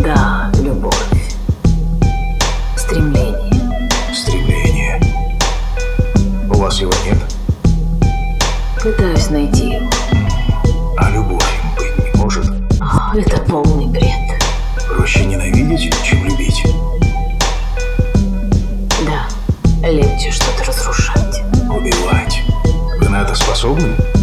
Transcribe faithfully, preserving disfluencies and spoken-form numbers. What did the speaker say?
Да, любовь. Стремление. Стремление. У вас его нет? Пытаюсь найти его. А любовь быть не может? О, это полный бред. Проще ненавидеть, чем любить. Да, легче что-то разрушать. Убивать. Вы на это способны?